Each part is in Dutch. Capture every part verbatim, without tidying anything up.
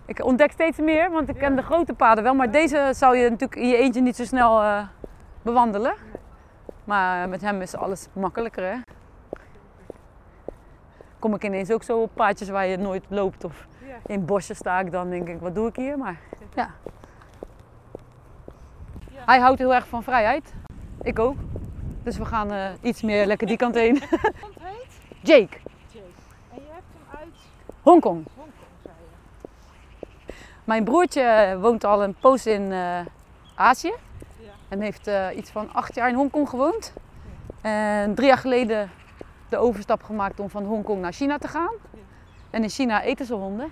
Ik ontdek steeds meer, want ik ken de grote paden wel. Maar deze zou je natuurlijk in je eentje niet zo snel uh, bewandelen. Maar met hem is alles makkelijker, hè. Kom ik ineens ook zo op paadjes waar je nooit loopt. Of in bosjes sta ik dan, denk ik, wat doe ik hier? Maar ja. Hij houdt heel erg van vrijheid. Ik ook. Dus we gaan uh, iets meer lekker die kant heen. Wat heet? Jake. Jake. En je hebt hem uit Hongkong. Hongkong, zei je. Mijn broertje woont al een poos in uh, Azië. Ja. En heeft uh, iets van acht jaar in Hongkong gewoond. Ja. En drie jaar geleden de overstap gemaakt om van Hongkong naar China te gaan. Ja. En in China eten ze honden.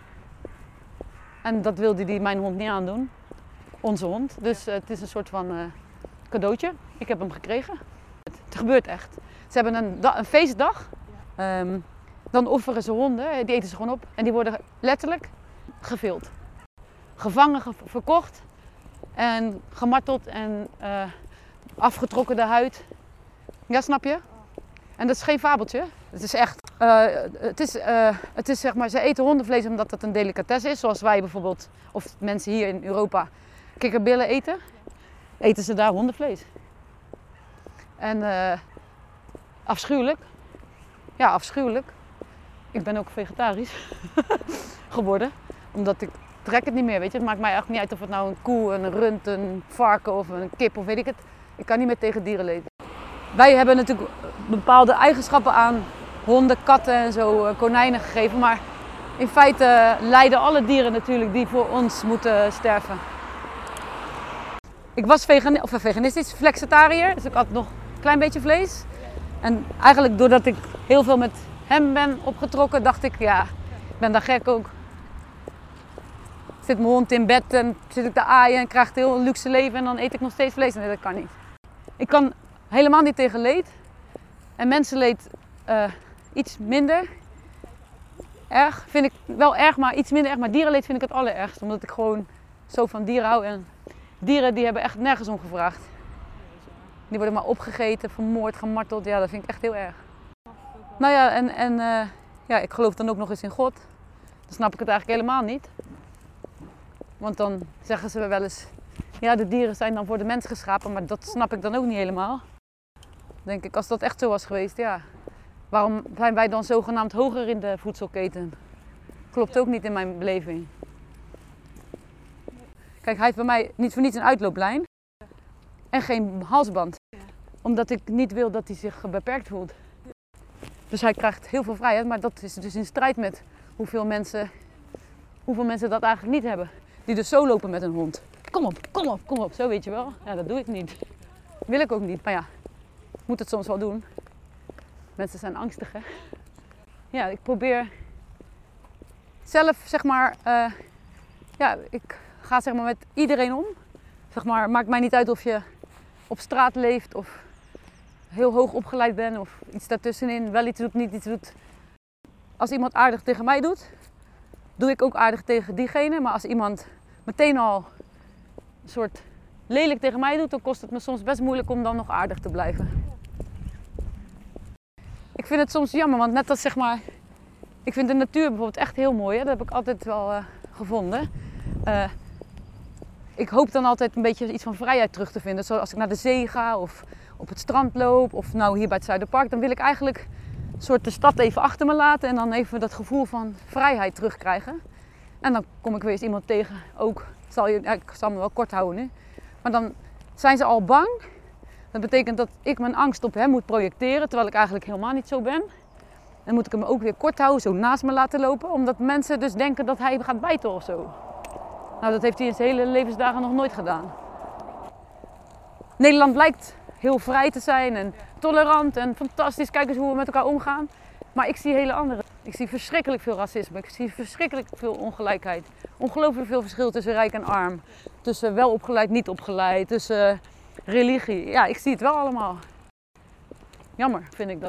En dat wilde hij mijn hond niet aandoen. Onze hond. Dus uh, het is een soort van uh, cadeautje. Ik heb hem gekregen. Het, het gebeurt echt. Ze hebben een, da- een feestdag. Um, dan offeren ze honden. Die eten ze gewoon op. En die worden letterlijk gevild. Gevangen, ge- verkocht. En gemarteld en uh, afgetrokken de huid. Ja, snap je? En dat is geen fabeltje. Het is echt. Uh, het is, uh, het is zeg maar, ze eten hondenvlees omdat het een delicatesse is. Zoals wij bijvoorbeeld, of mensen hier in Europa, kikkerbillen eten. Eten ze daar hondenvlees. En uh, afschuwelijk. Ja, afschuwelijk. Ik ben ook vegetarisch geworden. Omdat ik trek het niet meer, weet je. Het maakt mij eigenlijk niet uit of het nou een koe, een rund, een varken of een kip of weet ik het. Ik kan niet meer tegen dierenleed. Wij hebben natuurlijk bepaalde eigenschappen aan honden, katten en zo, konijnen gegeven. Maar in feite lijden alle dieren natuurlijk die voor ons moeten sterven. Ik was vegan, of veganistisch, flexitariër, dus ik had nog een klein beetje vlees. En eigenlijk doordat ik heel veel met hem ben opgetrokken, dacht ik, ja, ik ben daar gek ook. Zit mijn hond in bed en zit ik te aaien en krijg een heel luxe leven en dan eet ik nog steeds vlees. Nee, dat kan niet. Ik kan helemaal niet tegen leed. En mensenleed uh, iets minder erg. Vind ik wel erg, maar iets minder erg. Maar dierenleed vind ik het allerergst. Omdat ik gewoon zo van dieren hou. En dieren die hebben echt nergens om gevraagd. Die worden maar opgegeten, vermoord, gemarteld. Ja, dat vind ik echt heel erg. Nou ja, en, en uh, ja, ik geloof dan ook nog eens in God. Dan snap ik het eigenlijk helemaal niet. Want dan zeggen ze wel eens, ja, de dieren zijn dan voor de mens geschapen, maar dat snap ik dan ook niet helemaal. Denk ik, als dat echt zo was geweest, ja, waarom zijn wij dan zogenaamd hoger in de voedselketen? Klopt ook niet in mijn beleving. Kijk, hij heeft bij mij niet voor niets een uitlooplijn en geen halsband. Omdat ik niet wil dat hij zich beperkt voelt. Dus hij krijgt heel veel vrijheid, maar dat is dus in strijd met hoeveel mensen, hoeveel mensen dat eigenlijk niet hebben. Die dus zo lopen met een hond. Kom op, kom op, kom op. Zo weet je wel. Ja, dat doe ik niet. Wil ik ook niet. Maar ja, ik moet het soms wel doen. Mensen zijn angstig, hè. Ja, ik probeer zelf, zeg maar... Uh, ja, ik ga zeg maar met iedereen om. Zeg maar, maakt mij niet uit of je op straat leeft of heel hoog opgeleid bent of iets daartussenin. Wel iets doet, niet iets doet. Als iemand aardig tegen mij doet, doe ik ook aardig tegen diegene. Maar als iemand meteen al een soort lelijk tegen mij doet, dan kost het me soms best moeilijk om dan nog aardig te blijven. Ik vind het soms jammer, want net als zeg maar, ik vind de natuur bijvoorbeeld echt heel mooi. Hè? Dat heb ik altijd wel uh, gevonden. Uh, ik hoop dan altijd een beetje iets van vrijheid terug te vinden. Zoals als ik naar de zee ga of op het strand loop of nou hier bij het Zuiderpark, dan wil ik eigenlijk een soort de stad even achter me laten en dan even dat gevoel van vrijheid terugkrijgen. En dan kom ik weer eens iemand tegen, ook, zal je, ja, ik zal me wel kort houden nu, maar dan zijn ze al bang. Dat betekent dat ik mijn angst op hem moet projecteren, terwijl ik eigenlijk helemaal niet zo ben. Dan moet ik hem ook weer kort houden, zo naast me laten lopen, omdat mensen dus denken dat hij gaat bijten of zo. Nou, dat heeft hij in zijn hele levensdagen nog nooit gedaan. Nederland lijkt heel vrij te zijn en tolerant en fantastisch. Kijk eens hoe we met elkaar omgaan. Maar ik zie hele andere. Ik zie verschrikkelijk veel racisme. Ik zie verschrikkelijk veel ongelijkheid. Ongelooflijk veel verschil tussen rijk en arm. Tussen welopgeleid, niet opgeleid. Tussen uh, religie. Ja, ik zie het wel allemaal. Jammer vind ik dat.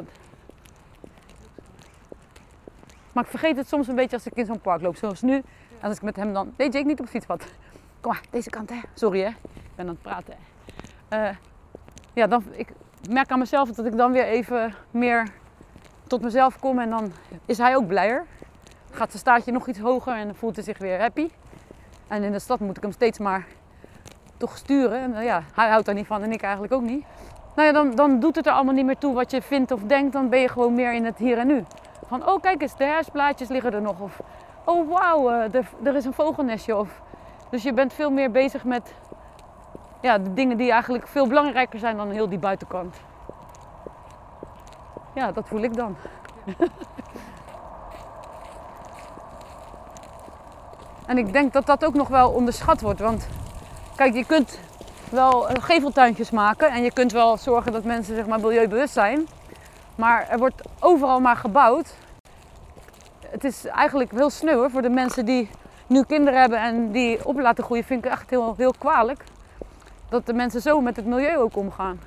Maar ik vergeet het soms een beetje als ik in zo'n park loop. Zoals nu. En als ik met hem dan... Nee, Jake, niet op het fietspad. Kom maar, deze kant hè. Sorry hè. Ik ben aan het praten hè. Uh, ja, dan, ik merk aan mezelf dat ik dan weer even meer tot mezelf kom. En dan is hij ook blijer. Gaat zijn staartje nog iets hoger en dan voelt hij zich weer happy. En in de stad moet ik hem steeds maar toch sturen. En, uh, ja, hij houdt daar niet van en ik eigenlijk ook niet. Nou ja, dan, dan doet het er allemaal niet meer toe wat je vindt of denkt. Dan ben je gewoon meer in het hier en nu. Van, oh kijk eens, de herfstblaadjes liggen er nog. Of, oh wauw, uh, er, er is een vogelnestje. Of, dus je bent veel meer bezig met ja, de dingen die eigenlijk veel belangrijker zijn dan heel die buitenkant. Ja, dat voel ik dan. En ik denk dat dat ook nog wel onderschat wordt. Want kijk, je kunt wel geveltuintjes maken en je kunt wel zorgen dat mensen zeg maar milieubewust zijn. Maar er wordt overal maar gebouwd. Het is eigenlijk heel sneu hoor, voor de mensen die nu kinderen hebben en die op laten groeien. Vind ik echt heel, heel kwalijk. Dat de mensen zo met het milieu ook omgaan.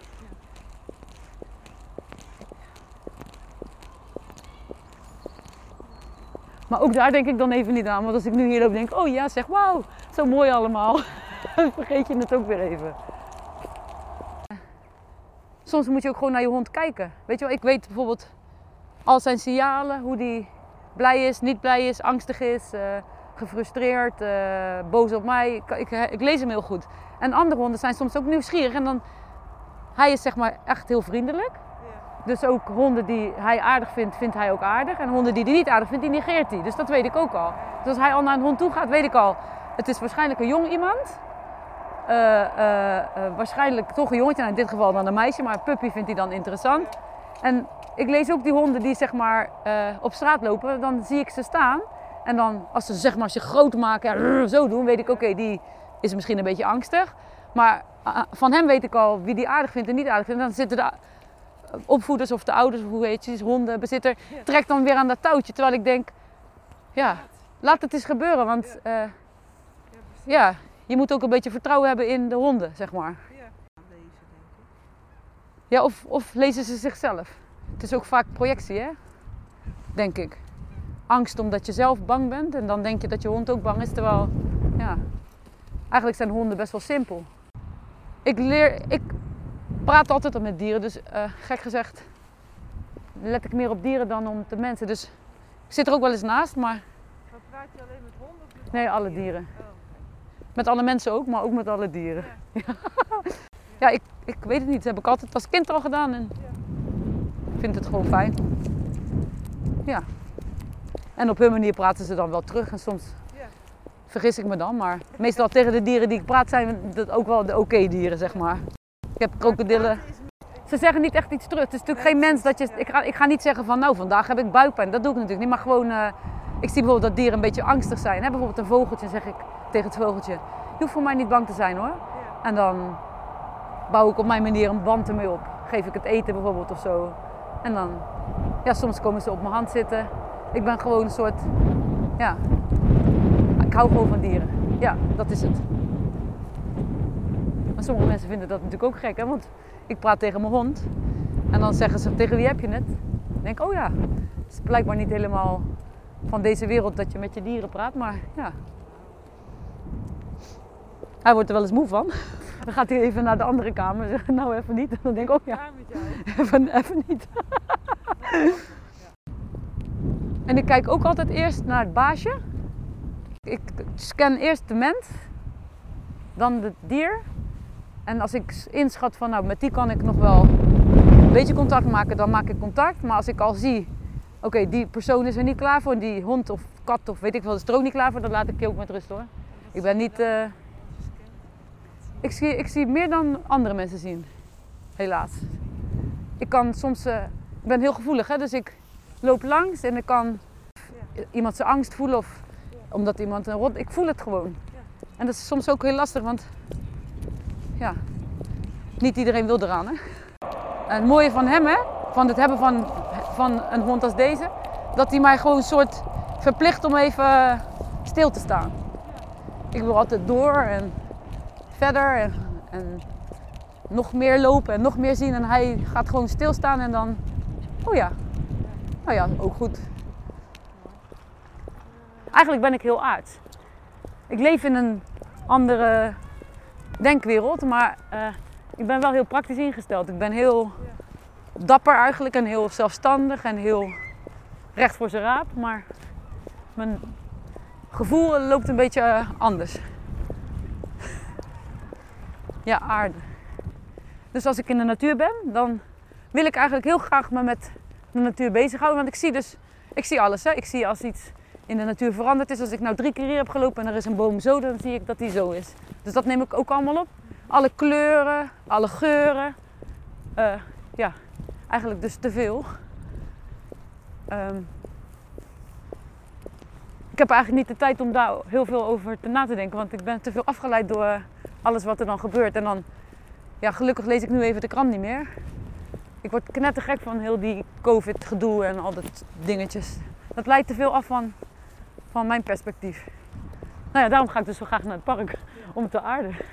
Maar ook daar denk ik dan even niet aan. Want als ik nu hier loop denk ik, oh ja zeg, wauw, zo mooi allemaal. Dan vergeet je het ook weer even. Soms moet je ook gewoon naar je hond kijken. Weet je wel, ik weet bijvoorbeeld al zijn signalen, hoe die blij is, niet blij is, angstig is, uh, gefrustreerd, uh, boos op mij. Ik, ik, ik lees hem heel goed. En andere honden zijn soms ook nieuwsgierig en dan, hij is zeg maar echt heel vriendelijk. Ja. Dus ook honden die hij aardig vindt, vindt hij ook aardig. En honden die hij niet aardig vindt, die negeert hij. Dus dat weet ik ook al. Dus als hij al naar een hond toe gaat, weet ik al, het is waarschijnlijk een jong iemand. Uh, uh, uh, waarschijnlijk toch een jongetje, nou in dit geval dan een meisje, maar een puppy vindt hij dan interessant. En ik lees ook die honden die zeg maar uh, op straat lopen, dan zie ik ze staan. En dan als ze zeg maar zich groot maken en zo doen, weet ik oké, okay, die is misschien een beetje angstig. Maar uh, van hem weet ik al wie die aardig vindt en niet aardig vindt. En dan zitten de opvoeders of de ouders, of hoe heet je, hondenbezitter, trekt dan weer aan dat touwtje. Terwijl ik denk, ja, laat het eens gebeuren, want uh, ja, je moet ook een beetje vertrouwen hebben in de honden, zeg maar. Ja, of, of lezen ze zichzelf. Het is ook vaak projectie, hè? Denk ik. Angst omdat je zelf bang bent en dan denk je dat je hond ook bang is, terwijl, ja, eigenlijk zijn honden best wel simpel. Ik leer, ik praat altijd al met dieren, dus uh, gek gezegd let ik meer op dieren dan op de mensen. Dus ik zit er ook wel eens naast, maar... Maar praat je alleen met honden of met nee, alle dieren. Oh. Met alle mensen ook, maar ook met alle dieren. Ja, ja. ja ik, ik weet het niet. Dat heb ik altijd als kind al gedaan en Ja. ik vind het gewoon fijn. Ja. En op hun manier praten ze dan wel terug en soms Ja. vergis ik me dan, maar meestal tegen de dieren die ik praat zijn dat ook wel de oké dieren, zeg maar. Ik heb krokodillen. Ze zeggen niet echt iets terug. Het is natuurlijk geen mens dat je... Ik ga, ik ga niet zeggen van nou vandaag heb ik buikpijn. Dat doe ik natuurlijk niet, maar gewoon... Uh, ik zie bijvoorbeeld dat dieren een beetje angstig zijn. Hè? Bijvoorbeeld een vogeltje, zeg ik tegen het vogeltje. Je hoeft voor mij niet bang te zijn hoor. Ja. En dan bouw ik op mijn manier een band ermee op. Geef ik het eten bijvoorbeeld of zo. En dan, ja, soms komen ze op mijn hand zitten. Ik ben gewoon een soort, ja, ik hou gewoon van dieren. Ja, dat is het. Maar sommige mensen vinden dat natuurlijk ook gek, hè? Want ik praat tegen mijn hond. En dan zeggen ze, tegen wie heb je het? Ik denk, oh ja, het is blijkbaar niet helemaal van deze wereld dat je met je dieren praat, maar ja. Hij wordt er wel eens moe van. Dan gaat hij even naar de andere kamer en zegt, nou even niet. En dan denk ik, oh ja, even, even niet. En ik kijk ook altijd eerst naar het baasje. Ik scan eerst de mens, dan het dier. En als ik inschat van, nou met die kan ik nog wel een beetje contact maken, dan maak ik contact. Maar als ik al zie, oké, okay, die persoon is er niet klaar voor, die hond of kat of weet ik veel is er ook niet klaar voor, dan laat ik je ook met rust hoor. Ik ben niet... Uh... Ik zie, ik zie meer dan andere mensen zien, helaas. Ik kan soms, uh, ik ben heel gevoelig hè, dus ik loop langs en ik kan ja. iemand zijn angst voelen of ja. omdat iemand een rot, ik voel het gewoon. Ja. En dat is soms ook heel lastig, want ja, niet iedereen wil eraan hè. En het mooie van hem hè, van het hebben van, van een hond als deze, dat hij mij gewoon een soort verplicht om even stil te staan. Ja. Ik wil altijd door en verder en, en nog meer lopen en nog meer zien en hij gaat gewoon stilstaan en dan, oh ja, nou ja, ook goed. Eigenlijk ben ik heel aards. Ik leef in een andere denkwereld, maar uh, ik ben wel heel praktisch ingesteld. Ik ben heel dapper eigenlijk en heel zelfstandig en heel recht voor zijn raap, maar mijn gevoel loopt een beetje anders. Ja, aarde. Dus als ik in de natuur ben, dan wil ik eigenlijk heel graag me met de natuur bezighouden. Want ik zie dus, ik zie alles. Hè. Ik zie als iets in de natuur veranderd is. Als ik nou drie keer hier heb gelopen en er is een boom zo, dan zie ik dat die zo is. Dus dat neem ik ook allemaal op. Alle kleuren, alle geuren. Uh, ja, eigenlijk dus te veel. Um, ik heb eigenlijk niet de tijd om daar heel veel over te na te denken. Want ik ben te veel afgeleid door alles wat er dan gebeurt. En dan, ja, gelukkig lees ik nu even de krant niet meer. Ik word knettergek van heel die COVID-gedoe en al dat dingetjes. Dat leidt te veel af van, van mijn perspectief. Nou ja, daarom ga ik dus zo graag naar het park om te aarden.